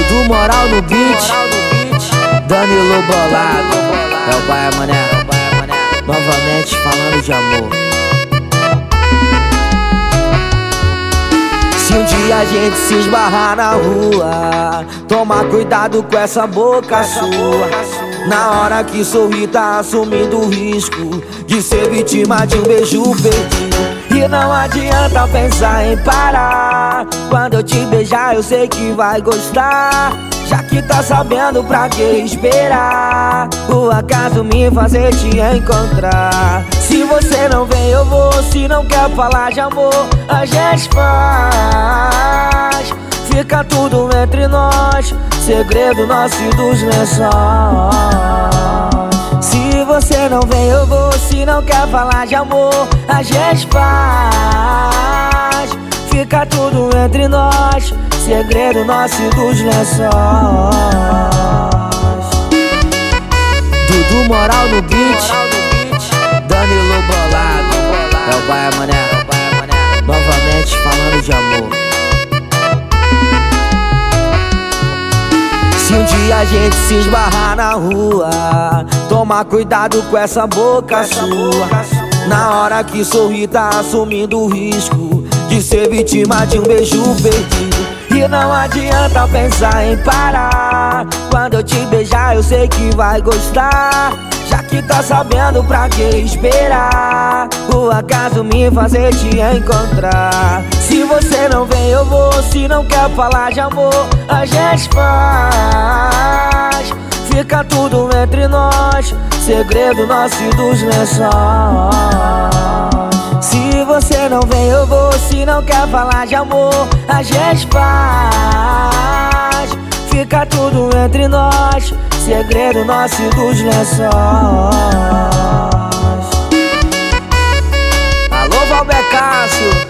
Dudu Moral no beat, Danilo Bolado, é o Baia Mané, novamente falando de amor. Se um dia a gente se esbarrar na rua, toma cuidado com essa boca sua. Na hora que sorri tá assumindo o risco de ser vítima de um beijo perdido. E não adianta pensar em parar. Quando eu te beijar eu sei que vai gostar, já que tá sabendo pra que esperar o acaso me fazer te encontrar. Se você não vem eu vou, se não quer falar de amor a gente faz. Fica tudo entre nós, segredo nosso e dos lençóis. Se você não vem eu vou, se não quer falar de amor a gente faz. Fica tudo entre nós, segredo nosso e dos lençóis. Dudu Moral no beat, Danilo Bolado, é o Baia Mané, novamente falando de amor. Se um dia a gente se esbarrar na rua, toma cuidado com essa boca sua. Na hora que sorri tá assumindo o risco de ser vítima de um beijo perdido. E não adianta pensar em parar. Quando eu te beijar eu sei que vai gostar, já que tá sabendo pra que esperar o acaso me fazer te encontrar. Se você não vem eu vou, se não quer falar de amor a gente faz. Fica tudo entre nós, segredo nosso e dos lençóis. Se você não vem eu vou, se não quer falar de amor a gente faz. Fica tudo entre nós, segredo nosso e dos lençóis. Alô, Valber Cássio.